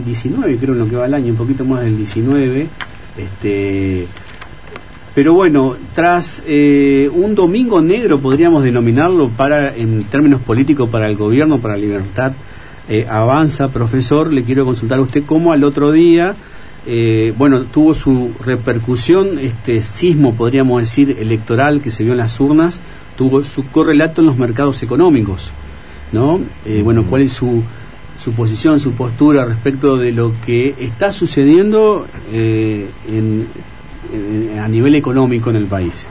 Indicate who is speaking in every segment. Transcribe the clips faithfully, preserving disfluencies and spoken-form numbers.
Speaker 1: diecinueve, creo, en lo que va el año, un poquito más del diecinueve. Este, pero bueno, tras eh, un domingo negro, podríamos denominarlo, para en términos políticos, para el gobierno, para Libertad eh, Avanza, profesor, le quiero consultar a usted cómo al otro día, eh, bueno, tuvo su repercusión, este sismo, podríamos decir, electoral que se vio en las urnas, tuvo su correlato en los mercados económicos, ¿no? Eh, bueno, ¿cuál es su, su posición, su postura respecto de lo que está sucediendo eh, en, en, a nivel económico en el país?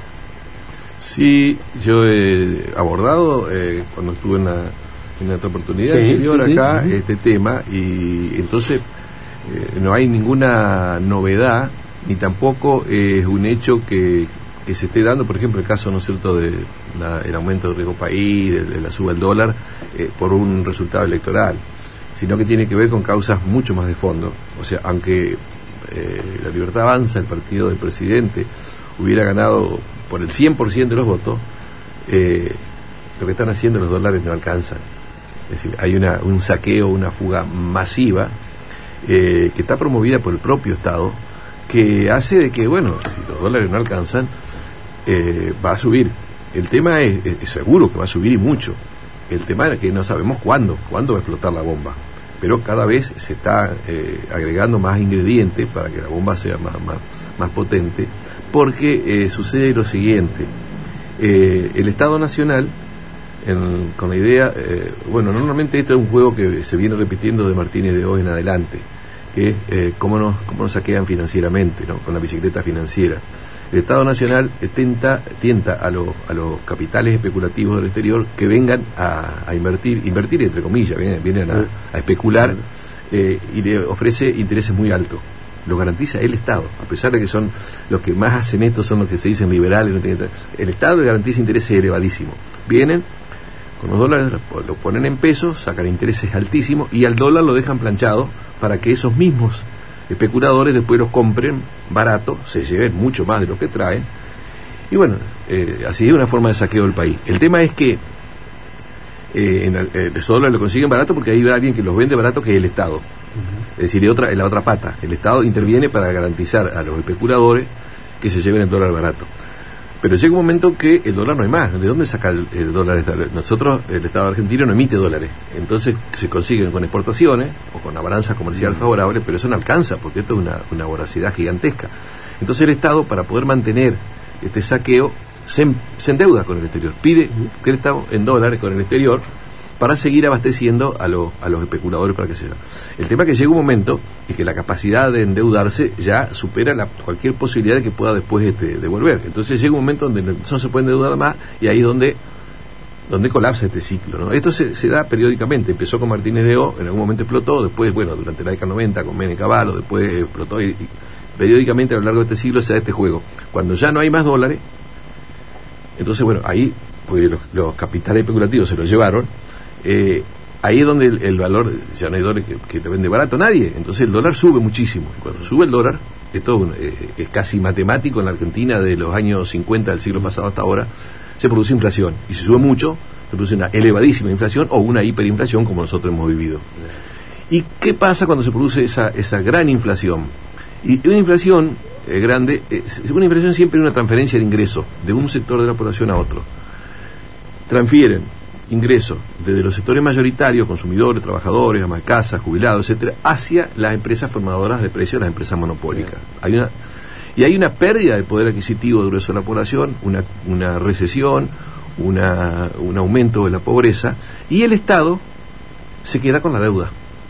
Speaker 2: Sí, yo he abordado eh, cuando estuve en, la, en otra oportunidad
Speaker 1: sí,
Speaker 2: anterior
Speaker 1: sí,
Speaker 2: acá
Speaker 1: sí.
Speaker 2: este tema, y entonces eh, no hay ninguna novedad, ni tampoco es eh, un hecho que, que se esté dando, por ejemplo, el caso, ¿no es cierto?, de la, el aumento del riesgo país, de, de la suba del dólar, eh, por un resultado electoral, sino que tiene que ver con causas mucho más de fondo. O sea, aunque eh, la Libertad Avanza, el partido del presidente, hubiera ganado por el cien por ciento de los votos, eh, lo que están haciendo los dólares no alcanzan. Es decir, hay una, un saqueo, una fuga masiva eh, que está promovida por el propio Estado, que hace de que, bueno, si los dólares no alcanzan, eh, va a subir. El tema es, es seguro que va a subir, y mucho. El tema es que no sabemos cuándo, cuándo va a explotar la bomba. Pero cada vez se está eh, agregando más ingredientes para que la bomba sea más, más, más potente, porque eh, sucede lo siguiente. Eh, el Estado Nacional, en, con la idea, eh, bueno, normalmente esto es un juego que se viene repitiendo de Martínez de hoy en adelante, que es eh, cómo, nos, cómo nos saquean financieramente, ¿no?, con la bicicleta financiera. El Estado Nacional tenta, tienta a, lo, a los capitales especulativos del exterior que vengan a, a invertir, invertir entre comillas, vienen, vienen a, a especular, eh, y le ofrece intereses muy altos. Lo garantiza el Estado, a pesar de que son los que más hacen esto, son los que se dicen liberales. No tienen, el Estado le garantiza intereses elevadísimos. Vienen con los dólares, lo ponen en pesos, sacan intereses altísimos, y al dólar lo dejan planchado para que esos mismos especuladores después los compren barato, se lleven mucho más de lo que traen, y bueno, eh, así es una forma de saqueo del país. El tema es que eh, en el, eh, esos dólares lo consiguen barato porque hay alguien que los vende barato, que es el Estado. Uh-huh. Es decir, de otra, en la otra pata, el Estado interviene para garantizar a los especuladores que se lleven el dólar barato. Pero llega un momento que el dólar no hay más. ¿De dónde saca el, el dólar? Nosotros, el Estado argentino no emite dólares. Entonces se consiguen con exportaciones o con una balanza comercial favorable, pero eso no alcanza, porque esto es una, una voracidad gigantesca. Entonces el Estado, para poder mantener este saqueo, se, se endeuda con el exterior. Pide crédito en dólares con el exterior para seguir abasteciendo a, lo, a los especuladores para que se... El tema es que llega un momento y que la capacidad de endeudarse ya supera la, cualquier posibilidad de que pueda después este, devolver. Entonces llega un momento donde no se puede endeudar más, y ahí es donde, donde colapsa este ciclo, ¿no? Esto se, se da periódicamente. Empezó con Martínez de O, en algún momento explotó, después, bueno, durante la década noventa con Menem Cavallo, después explotó, y, y periódicamente a lo largo de este siglo se da este juego. Cuando ya no hay más dólares, entonces, bueno, ahí, pues los, los capitales especulativos se los llevaron. Eh, ahí es donde el, el valor, ya no hay dólar que, que te vende barato nadie, entonces el dólar sube muchísimo, y cuando sube el dólar, esto eh, es casi matemático en la Argentina de los años cincuenta del siglo pasado hasta ahora, se produce inflación, y si sube mucho, se produce una elevadísima inflación o una hiperinflación como nosotros hemos vivido. ¿Y qué pasa cuando se produce esa, esa gran inflación? Y una inflación eh, grande, eh, una inflación siempre es una transferencia de ingresos de un sector de la población a otro. Transfieren ingresos desde los sectores mayoritarios, consumidores, trabajadores, amas de casa, jubilados, etcétera, hacia las empresas formadoras de precios, las empresas monopólicas. Hay una, y hay una pérdida de poder adquisitivo del grueso de la población, una, una recesión, una, un aumento de la pobreza, y el Estado se queda con la deuda.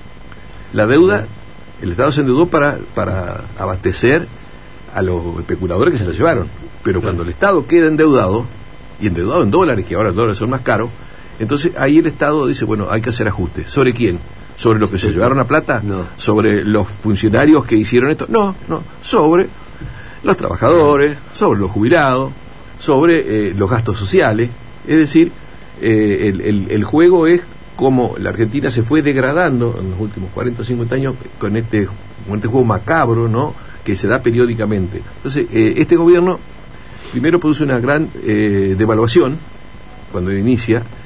Speaker 2: La deuda, el Estado se endeudó para, para abastecer a los especuladores que se la llevaron, pero cuando el Estado queda endeudado, y endeudado en dólares, que ahora los dólares son más caros, entonces ahí el Estado dice, bueno, hay que hacer ajustes. ¿Sobre quién? ¿Sobre los que se llevaron la plata?
Speaker 1: No.
Speaker 2: ¿Sobre los funcionarios que hicieron esto? No, no. Sobre los trabajadores, sobre los jubilados, sobre eh, los gastos sociales. Es decir, eh, el, el, el juego es como la Argentina se fue degradando en los últimos cuarenta o cincuenta años con este, con este juego macabro, ¿no?, que se da periódicamente. Entonces, eh, este gobierno primero produce una gran eh, devaluación cuando inicia,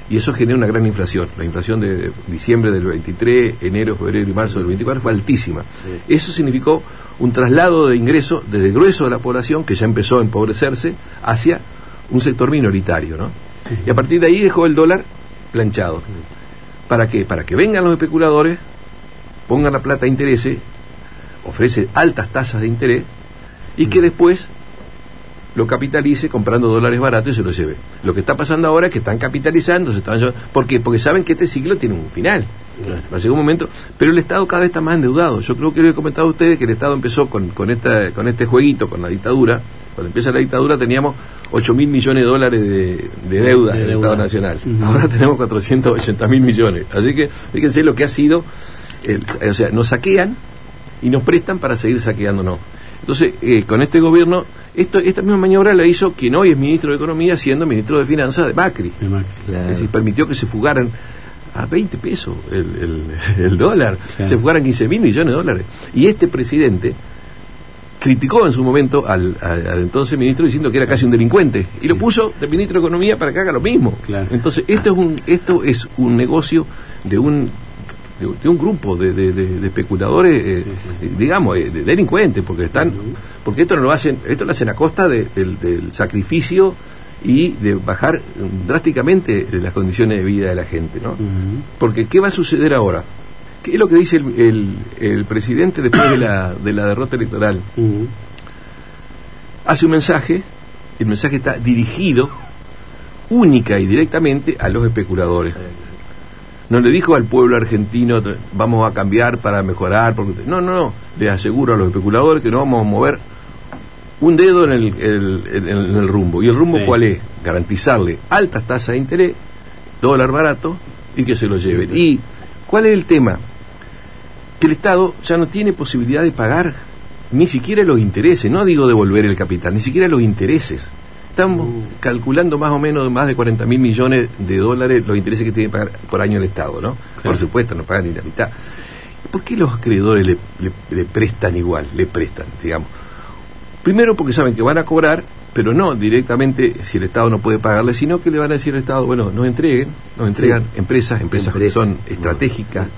Speaker 2: y eso genera una gran inflación. La inflación de diciembre del veintitrés, enero, febrero y marzo del veinticuatro fue altísima. Sí. Eso significó un traslado de ingresos desde el grueso de la población, que ya empezó a empobrecerse, hacia un sector minoritario, ¿no? Sí. Y a partir de ahí dejó el dólar planchado. ¿Para qué? Para que vengan los especuladores, pongan la plata a intereses, ofrece altas tasas de interés, y que después lo capitalice comprando dólares baratos y se lo lleve. Lo que está pasando ahora es que están capitalizando, se están llevando, ¿por qué? Porque saben que este ciclo tiene un final. Claro. Va a llegar un momento, pero el Estado cada vez está más endeudado. Yo creo que les he comentado a ustedes que el Estado empezó con, con, esta, con este jueguito, con la dictadura. Cuando empieza la dictadura teníamos ocho mil millones de dólares de, de deuda en el Estado Nacional. Uh-huh. Ahora tenemos cuatrocientos ochenta mil millones. Así que fíjense lo que ha sido, el, o sea, nos saquean y nos prestan para seguir saqueándonos. Entonces, eh, con este gobierno, esto, esta misma maniobra la hizo quien hoy es ministro de Economía, siendo ministro de Finanzas de Macri. De Macri. Claro. Es decir, permitió que se fugaran a veinte pesos el, el, el dólar, claro. Se fugaran quince mil millones de dólares. Y este presidente criticó en su momento al, al, al entonces ministro diciendo que era casi un delincuente, y sí. Lo puso de ministro de Economía para que haga lo mismo. Claro. Entonces, esto es un, esto es un negocio de un de, de un grupo de, de, de, de especuladores, eh, sí, sí. digamos, eh, de delincuentes, porque están, uh-huh. porque esto no lo hacen, esto lo hacen a costa de, del, del sacrificio y de bajar drásticamente las condiciones de vida de la gente, ¿no? Uh-huh. Porque ¿qué va a suceder ahora? ¿Qué es lo que dice el, el, el presidente después de la, de la derrota electoral? Uh-huh. Hace un mensaje, el mensaje está dirigido única y directamente a los especuladores. No le dijo al pueblo argentino, vamos a cambiar para mejorar, porque no, no, no, les aseguro a los especuladores que no vamos a mover un dedo en el, el, en el rumbo. ¿Y el rumbo sí. cuál es? Garantizarle altas tasas de interés, dólar barato, y que se lo lleven. ¿Y cuál es el tema? Que el Estado ya no tiene posibilidad de pagar ni siquiera los intereses, no digo devolver el capital, ni siquiera los intereses. Estamos uh. calculando más o menos más de cuarenta mil millones de dólares los intereses que tiene que pagar por año el Estado, ¿no? Claro. Por supuesto, no pagan ni la mitad. ¿Por qué los acreedores le, le, le prestan igual? Le prestan, digamos. Primero porque saben que van a cobrar, pero no directamente si el Estado no puede pagarle, sino que le van a decir al Estado, bueno, nos entreguen, nos entregan sí. empresas, empresas Empresa. que son estratégicas,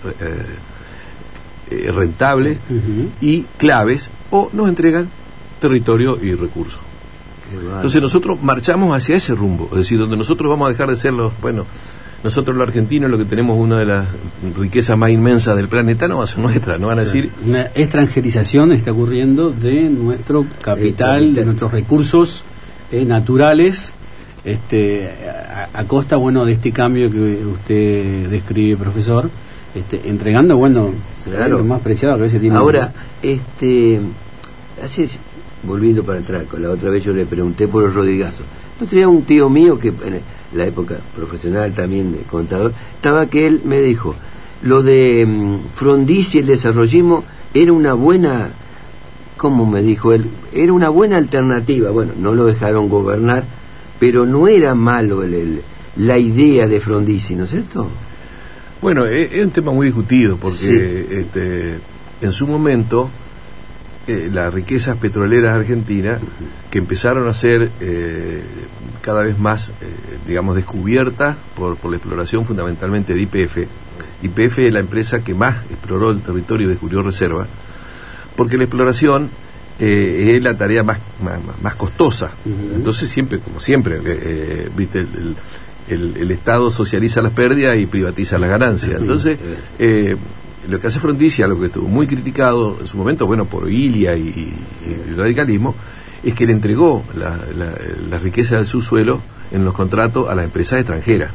Speaker 2: eh, eh, rentables uh-huh. y claves, o nos entregan territorio y recursos. Entonces nosotros marchamos hacia ese rumbo, es decir, donde nosotros vamos a dejar de ser los, bueno, nosotros los argentinos, lo que tenemos una de las riquezas más inmensas del planeta, no va a ser nuestra, no van a decir...
Speaker 1: Una extranjerización está ocurriendo de nuestro capital, de nuestros recursos eh, naturales, este, a, a costa, bueno, de este cambio que usted describe, profesor, este, entregando, bueno, claro. lo más preciado que a veces tiene...
Speaker 3: Ahora, este, hace... volviendo para atrás, con la otra vez yo le pregunté por el Rodrigazo. No tenía un tío mío que en la época profesional también de contador, estaba que él me dijo, lo de um, Frondizi y el desarrollismo era una buena, ¿cómo me dijo él? Era una buena alternativa. Bueno, no lo dejaron gobernar, pero no era malo el, el, la idea de Frondizi, ¿no es cierto?
Speaker 2: Bueno, es, es un tema muy discutido, porque sí. este, en su momento... Eh, las riquezas petroleras argentinas uh-huh. que empezaron a ser eh, cada vez más, eh, digamos, descubiertas por, por la exploración fundamentalmente de Y P F. Y P F es la empresa que más exploró el territorio y descubrió reservas, porque la exploración eh, es la tarea más, más, más costosa. Uh-huh. Entonces siempre, como siempre, eh, viste, el, el, el Estado socializa las pérdidas y privatiza las ganancias. Entonces, eh, lo que hace Frondizi, algo que estuvo muy criticado en su momento, bueno, por Ilia y, y, y el radicalismo, es que le entregó la, la, la riqueza del subsuelo en los contratos a las empresas extranjeras.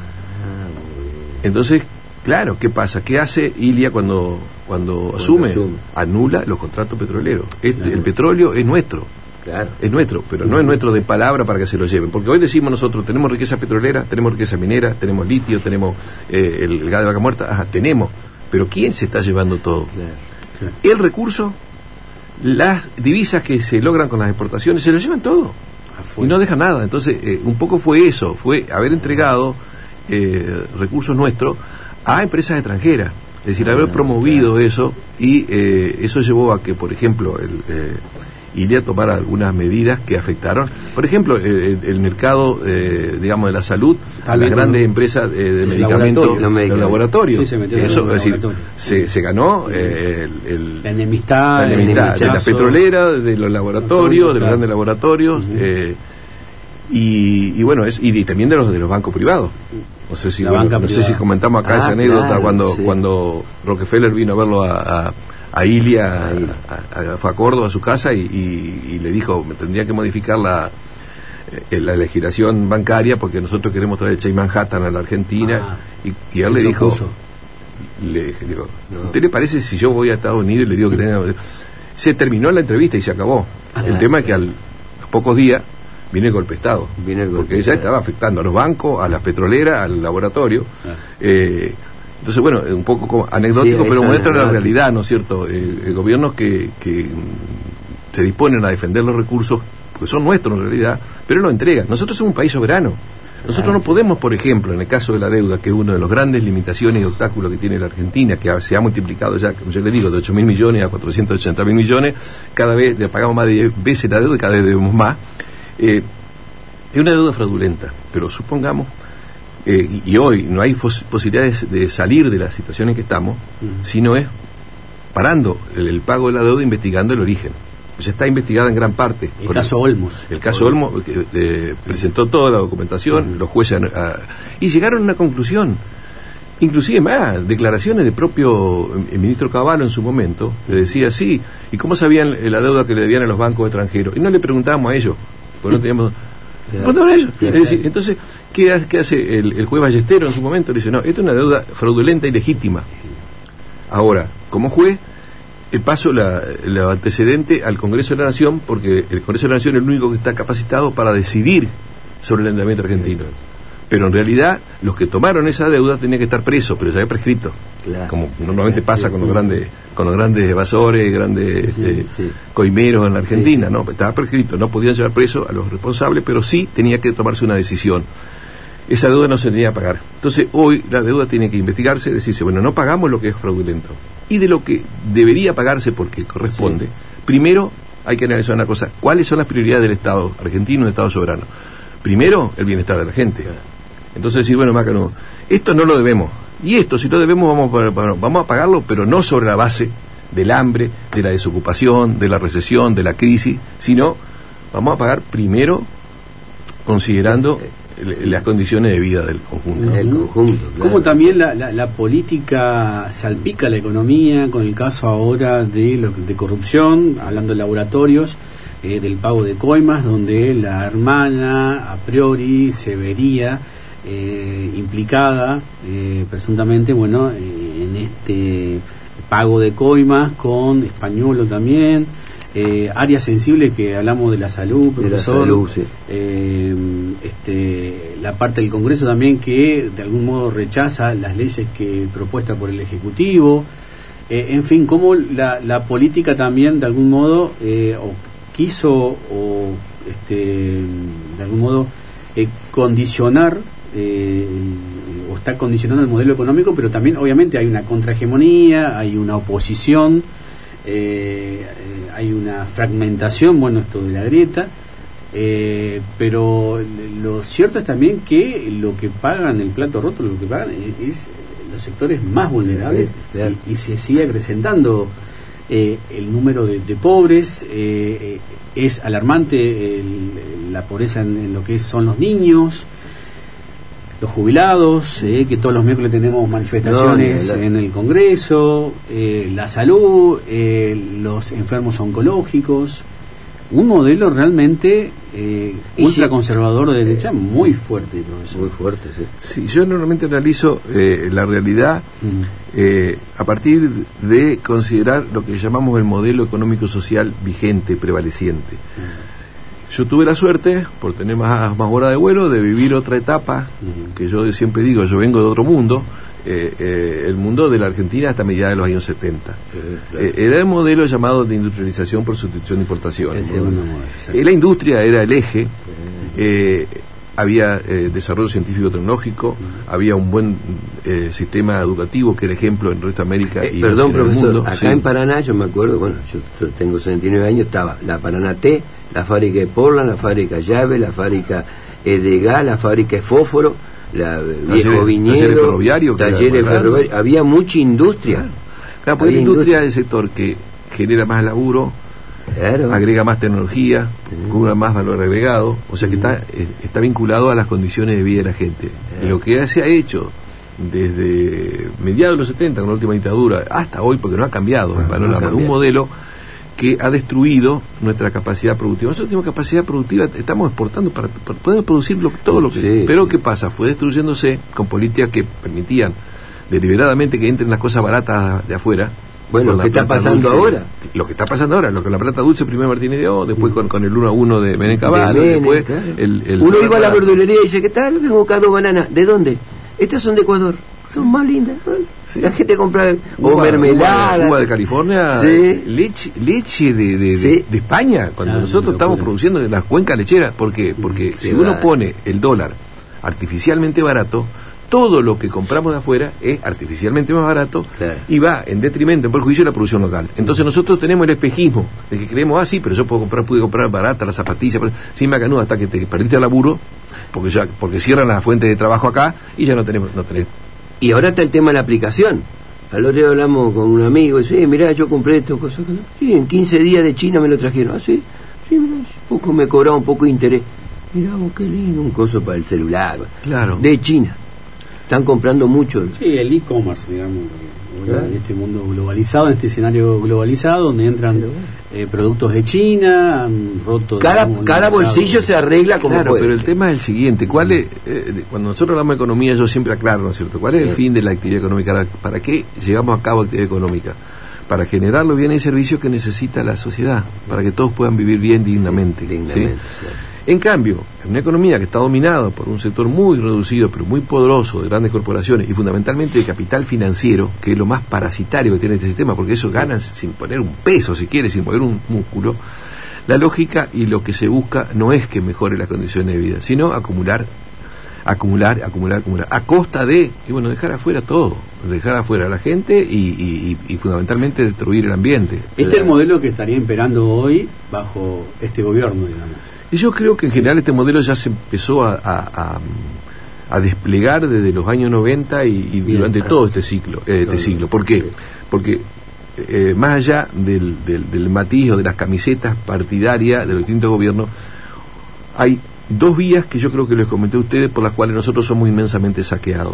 Speaker 2: Entonces, claro, ¿qué pasa? ¿Qué hace Ilia cuando, cuando asume? asume? Anula los contratos petroleros. El, claro. el petróleo es nuestro. Claro. Es nuestro, pero no es nuestro de palabra para que se lo lleven. Porque hoy decimos nosotros, tenemos riqueza petrolera, tenemos riqueza minera, tenemos litio, tenemos eh, el, el gas de vaca muerta, ajá, tenemos. Pero ¿quién se está llevando todo? Claro, claro. El recurso, las divisas que se logran con las exportaciones, se lo llevan todo. Afuera. Y no dejan nada. Entonces, eh, un poco fue eso, fue haber entregado eh, recursos nuestros a empresas extranjeras. Es decir, haber promovido claro. eso, y eh, eso llevó a que, por ejemplo, el, eh, y le tomar algunas medidas que afectaron, por ejemplo, el, el mercado, eh, digamos, de la salud, a las grandes empresas eh, de medicamentos, los, los laboratorios. Sí, se Eso, es decir, se, se ganó eh, el, el,
Speaker 1: la enemistad,
Speaker 2: la enemistad de la petrolera, de los laboratorios, de los grandes laboratorios, uh-huh. eh, y, y bueno, es, y, y también de los de los bancos privados. No sé si, bueno, no sé si comentamos acá ah, esa anécdota claro, cuando sí. cuando Rockefeller vino a verlo a, a, a Ilia, a, a, a, fue a Córdoba a su casa y, y, y le dijo, me tendría que modificar la eh, la legislación bancaria porque nosotros queremos traer el Chase Manhattan a la Argentina. Ah, y, y él le dijo, le, le digo, no. ¿usted le parece si yo voy a Estados Unidos y le digo que tenga... Se terminó la entrevista y se acabó. Ah, el tema es que al, a pocos días viene el golpe de Estado, viene el golpe porque ya estaba afectando a los bancos, a las petroleras, al laboratorio. Ah. Eh, entonces, bueno, un poco como anecdótico, sí, pero muestra la realidad, ¿no es cierto? Eh, el gobiernos que, que se disponen a defender los recursos, porque son nuestros en realidad, pero lo entregan. Nosotros somos un país soberano. Nosotros ah, no podemos, por ejemplo, en el caso de la deuda, que es una de las grandes limitaciones y obstáculos que tiene la Argentina, que se ha multiplicado ya, como yo le digo, de ocho mil millones a cuatrocientos ochenta mil millones, cada vez le pagamos más de diez veces la deuda y cada vez debemos más. Eh, es una deuda fraudulenta, pero supongamos, eh, y, y hoy no hay pos- posibilidades de salir de la situación en que estamos, uh-huh. sino es parando el, el pago de la deuda, investigando el origen. Pues está investigada en gran parte.
Speaker 1: El caso el, Olmos.
Speaker 2: El caso Olmos eh, eh, presentó toda la documentación, uh-huh. los jueces, uh, y llegaron a una conclusión. Inclusive más, declaraciones del propio el ministro Cavallo en su momento, le decía, sí, ¿y cómo sabían la deuda que le debían a los bancos extranjeros? Y no le preguntábamos a ellos, porque no teníamos... Claro. A ellos. Es decir, entonces, ¿qué hace, qué hace el, el juez Ballestero en su momento? Le dice, no, esto es una deuda fraudulenta y legítima. Ahora, como juez, el paso, la, la antecedente al Congreso de la Nación, porque el Congreso de la Nación es el único que está capacitado para decidir sobre el endeudamiento argentino. Pero en realidad, los que tomaron esa deuda tenían que estar presos, pero se había prescrito. Claro. Como normalmente pasa con los grandes con los grandes evasores, grandes sí, eh, sí. coimeros en la Argentina, sí, sí. ¿no? Estaba prescrito, no podían llevar preso a los responsables, pero sí tenía que tomarse una decisión. Esa deuda no se tenía que pagar. Entonces, hoy la deuda tiene que investigarse, decirse, bueno, no pagamos lo que es fraudulento. Y de lo que debería pagarse porque corresponde, sí. primero hay que analizar una cosa, ¿cuáles son las prioridades del Estado argentino, del Estado soberano? Primero, el bienestar de la gente. Entonces decir, bueno, Mácano, esto no lo debemos. Y esto, si lo debemos, vamos a, vamos a pagarlo, pero no sobre la base del hambre, de la desocupación, de la recesión, de la crisis, sino vamos a pagar primero considerando las condiciones de vida del conjunto.
Speaker 1: El conjunto, claro. Como también la, la, la política salpica la economía, con el caso ahora de, lo, de corrupción, hablando de laboratorios, eh, del pago de coimas, donde la hermana a priori se vería eh, implicada eh, presuntamente, bueno, eh, en este pago de coimas con Españolo también. Eh, áreas sensibles que hablamos de la salud, profesor, de la salud, sí. eh, este, la parte del Congreso también que de algún modo rechaza las leyes que propuestas por el Ejecutivo, eh, en fin, cómo la, la política también de algún modo eh, o quiso o este, de algún modo eh, condicionar eh, o está condicionando el modelo económico, pero también obviamente hay una contrahegemonía, hay una oposición. Eh, eh, hay una fragmentación, bueno, esto de la grieta, eh, pero lo cierto es también que lo que pagan el plato roto, lo que pagan es, es los sectores más vulnerables, claro. y, y se sigue acrecentando eh, el número de, de pobres, eh, eh, es alarmante el, la pobreza en, en lo que son los niños, los jubilados, eh, que todos los miércoles tenemos manifestaciones no, no, no. en el Congreso, eh, la salud, eh, los enfermos oncológicos, un modelo realmente eh, ultraconservador sí. de derecha muy fuerte, profesor.
Speaker 3: Muy fuerte, sí.
Speaker 2: Sí, yo normalmente analizo eh, la realidad mm. eh, a partir de considerar lo que llamamos el modelo económico-social vigente, prevaleciente. Mm. Yo tuve la suerte, por tener más, más hora de vuelo, de vivir otra etapa, uh-huh. que yo siempre digo, yo vengo de otro mundo, eh, eh, el mundo de la Argentina hasta mediados de los años setenta. Uh-huh, claro. eh, era el modelo llamado de industrialización por sustitución de importaciones. Uh-huh. Eh, la industria era el eje, uh-huh. eh, había eh, desarrollo científico-tecnológico, uh-huh. había un buen eh, sistema educativo que era ejemplo en el resto de América
Speaker 3: eh,
Speaker 2: y
Speaker 3: perdón, profesor,
Speaker 2: mundo.
Speaker 3: acá
Speaker 2: Sí.
Speaker 3: en Paraná, yo me acuerdo, bueno, yo, yo tengo setenta y nueve años, estaba la Paraná T, la fábrica de Portland, la fábrica Llave, la fábrica eh, de gas, la fábrica de fósforo, la eh, viejo
Speaker 2: Talleres-
Speaker 3: viñedo,
Speaker 2: talleres ferroviarios, que era
Speaker 3: talleres
Speaker 2: más grande.
Speaker 3: ferroviarios, había mucha industria.
Speaker 2: Claro, claro, porque
Speaker 3: Había
Speaker 2: la industria
Speaker 3: industria.
Speaker 2: es el sector que genera más laburo,
Speaker 3: Claro.
Speaker 2: agrega más tecnología,
Speaker 3: Sí.
Speaker 2: cobra más valor agregado, o sea que está eh, está vinculado a las condiciones de vida de la gente.
Speaker 3: Sí.
Speaker 2: Lo que se ha hecho desde mediados de los setenta, con la última dictadura, hasta hoy, porque no ha cambiado el
Speaker 3: No,
Speaker 2: panorama,
Speaker 3: no ha cambiado.
Speaker 2: un modelo que ha destruido nuestra capacidad productiva. Nosotros tenemos capacidad productiva, estamos exportando para, para poder producir lo- todo lo que...
Speaker 3: Sí,
Speaker 2: pero
Speaker 3: sí.
Speaker 2: ¿qué pasa? Fue destruyéndose con políticas que permitían deliberadamente que entren las cosas baratas de afuera.
Speaker 3: Bueno,
Speaker 2: con
Speaker 3: lo
Speaker 2: la
Speaker 3: que está
Speaker 2: plata
Speaker 3: pasando
Speaker 2: dulce.
Speaker 3: ahora.
Speaker 2: Lo que está pasando ahora, lo que la plata dulce primero Martínez dio, después con, con el uno a uno de Menem Cavallo,
Speaker 3: De Menem,
Speaker 2: después
Speaker 3: claro.
Speaker 2: el, el
Speaker 3: Uno iba a la
Speaker 2: barato.
Speaker 3: verdulería y dice, ¿qué tal? Vengo acá dos bananas. ¿De dónde? Estas son de Ecuador. Son más lindas.
Speaker 2: Sí.
Speaker 3: La gente compra o
Speaker 2: Uva-
Speaker 3: mermelada.
Speaker 2: uva, uva de California,
Speaker 3: Sí.
Speaker 2: leche, leche de, de,
Speaker 3: Sí.
Speaker 2: de, de España, cuando
Speaker 1: Ah,
Speaker 2: nosotros
Speaker 1: locura.
Speaker 2: estamos produciendo en las cuencas lecheras. ¿Por qué? Porque
Speaker 3: Qué
Speaker 2: si uno
Speaker 3: va.
Speaker 2: pone el dólar artificialmente barato, todo lo que compramos de afuera es artificialmente más barato
Speaker 3: Claro.
Speaker 2: y va en detrimento, en perjuicio de la producción local. Entonces nosotros tenemos el espejismo de que creemos, ah, sí, pero yo puedo comprar, pude comprar barata las zapatillas, pero, sin macanuda, hasta que te perdiste el laburo, porque ya porque cierran las fuentes de trabajo acá y ya no tenemos, no tenés.
Speaker 3: Y ahora está el tema de la aplicación. Al otro día hablamos con un amigo y dice, eh, mirá, yo compré esto, cosas que no. Sí, en quince días de China me lo trajeron. Ah, sí, sí, mirá, poco me cobraba un poco de interés. Mirá, vos, qué lindo, un coso para el celular.
Speaker 2: Claro.
Speaker 3: De China. Están comprando mucho.
Speaker 1: Sí, el e-commerce, digamos, eh,
Speaker 3: Claro.
Speaker 1: en este mundo globalizado, en este escenario globalizado, donde entran eh, productos de China, han roto...
Speaker 3: Cada,
Speaker 1: digamos, el
Speaker 3: cada
Speaker 1: mercado.
Speaker 3: bolsillo se arregla como
Speaker 2: Claro,
Speaker 3: puede.
Speaker 2: pero el tema es el siguiente, ¿cuál es, eh, de- cuando nosotros hablamos de economía yo siempre aclaro, ¿no es cierto? ¿Cuál es el
Speaker 3: Sí.
Speaker 2: fin de la actividad económica? ¿Para- ¿Para qué llevamos a cabo actividad económica? Para generar los bienes y servicios que necesita la sociedad, para que todos puedan vivir bien dignamente. ¿sí?
Speaker 3: Dignamente, claro.
Speaker 2: En cambio, en una economía que está dominada por un sector muy reducido, pero muy poderoso, de grandes corporaciones y fundamentalmente de capital financiero, que es lo más parasitario que tiene este sistema, porque eso ganan sin poner un peso, si quiere, sin poner un músculo, la lógica y lo que se busca no es que mejore las condiciones de vida, sino acumular, acumular, acumular, acumular, a costa de, y bueno, dejar afuera todo, dejar afuera a la gente y, y, y, y fundamentalmente destruir el ambiente.
Speaker 1: Este es el modelo que estaría imperando hoy bajo este gobierno, digamos.
Speaker 2: Y yo creo que en general este modelo ya se empezó a, a, a, a desplegar desde los años noventa y, y
Speaker 1: Bien,
Speaker 2: durante
Speaker 1: claro.
Speaker 2: todo este ciclo. Eh, este ciclo. ¿Por qué? Porque eh, más allá del, del, del matiz o de las camisetas partidarias de los distintos gobiernos, hay dos vías que yo creo que les comenté a ustedes por las cuales nosotros somos inmensamente saqueados.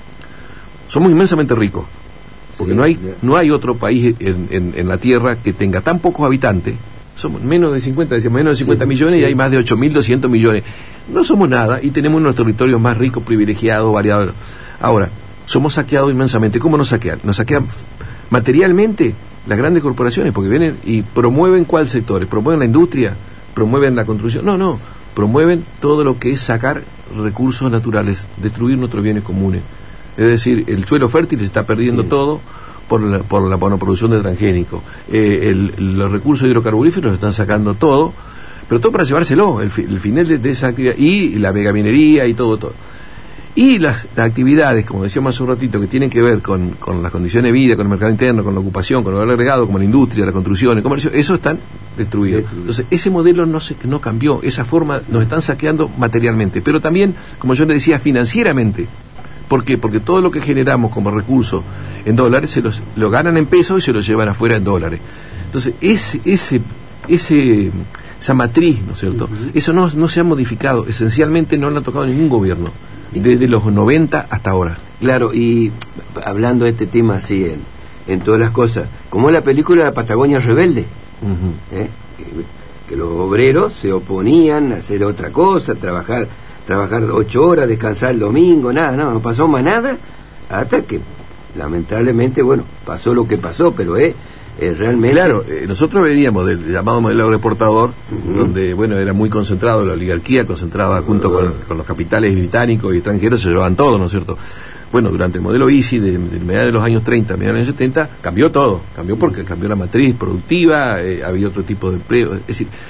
Speaker 2: Somos inmensamente ricos, porque
Speaker 3: Sí,
Speaker 2: no hay
Speaker 3: ya.
Speaker 2: no hay otro país en, en, en la Tierra que tenga tan pocos habitantes. Somos menos de cincuenta, decíamos, menos de cincuenta
Speaker 3: Sí,
Speaker 2: millones y
Speaker 3: sí.
Speaker 2: hay más de ocho mil doscientos millones. No somos nada y tenemos unos territorios más ricos, privilegiados, variados. Ahora, somos saqueados inmensamente. ¿Cómo nos saquean? Nos saquean materialmente las grandes corporaciones, porque vienen y promueven ¿cuál sectores? ¿Promueven la industria? ¿Promueven la construcción? No, no. Promueven todo lo que es sacar recursos naturales, destruir nuestros bienes comunes. Es decir, el suelo fértil se está perdiendo
Speaker 3: Sí.
Speaker 2: todo por la, por la monoproducción de transgénicos. Eh, el- los recursos hidrocarburíferos están sacando todo, pero todo para llevárselo, el, fi- el final de, de esa actividad, y la megaminería y todo, todo. Y las, las actividades, como decíamos hace un ratito, que tienen que ver con, con las condiciones de vida, con el mercado interno, con la ocupación, con el valor agregado, como la industria, la construcción, el comercio, eso están destruidos.
Speaker 3: Destruido.
Speaker 2: Entonces, ese modelo no se, no cambió, esa forma nos están saqueando materialmente, pero también, como yo le decía, financieramente. ¿Por qué? Porque todo lo que generamos como recursos en dólares se los lo ganan en pesos y se los llevan afuera en dólares. Entonces, ese, ese, ese, esa matriz, ¿no es cierto? Uh-huh. Eso no, no se ha modificado, esencialmente no lo ha tocado ningún gobierno, desde los noventa hasta ahora.
Speaker 3: Claro, y hablando de este tema así en, en todas las cosas, como la película La Patagonia Rebelde,
Speaker 2: Uh-huh.
Speaker 3: ¿eh? que, que los obreros se oponían a hacer otra cosa, trabajar trabajar ocho horas, descansar el domingo, nada, nada, no pasó más nada, hasta que lamentablemente, bueno, pasó lo que pasó, pero es eh, realmente...
Speaker 2: Claro, eh, nosotros veníamos del llamado modelo agroexportador,
Speaker 3: Uh-huh.
Speaker 2: donde, bueno, era muy concentrado, la oligarquía concentraba junto con, con los capitales británicos y extranjeros, se llevaban todo, ¿no es cierto? Bueno, durante el modelo Easy, de, de mediados de los años treinta, mediados de los años setenta, cambió todo, cambió porque cambió la matriz productiva, eh, había otro tipo de empleo, es decir,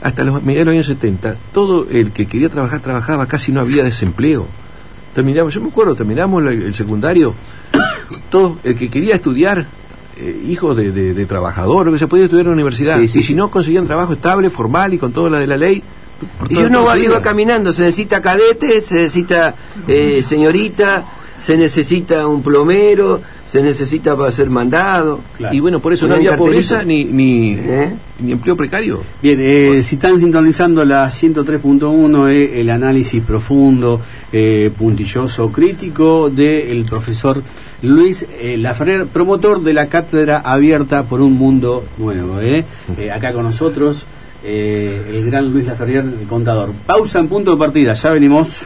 Speaker 2: hasta los mediados de los años setenta, todo el que quería trabajar, trabajaba, casi no había desempleo. Terminamos, yo me acuerdo, terminamos el, el secundario, todo el que quería estudiar, eh, hijos de, de, de trabajador, lo que se podía estudiar en la universidad, sí, sí, y si no conseguían trabajo estable, formal y con todo la de la ley.
Speaker 3: Y yo no iba caminando, se necesita cadete, se necesita eh, señorita, se necesita un plomero, se necesita para ser mandado.
Speaker 2: Claro. Y bueno, por eso no había pobreza ni ni, ¿Eh? ni empleo precario.
Speaker 1: Bien, eh, si están sintonizando la ciento tres punto uno, eh, el análisis profundo, eh, puntilloso, crítico del profesor Luis eh, Laferrier, promotor de la Cátedra Abierta por un Mundo Nuevo. Eh. Eh, acá con nosotros, eh, el gran Luis Laferrier, el contador. Pausa en punto de partida, ya venimos.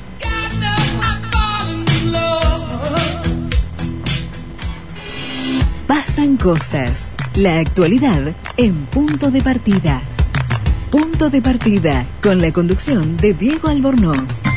Speaker 4: Pasan cosas. La actualidad en Punto de Partida. Punto de Partida, con la conducción de Diego Albornoz.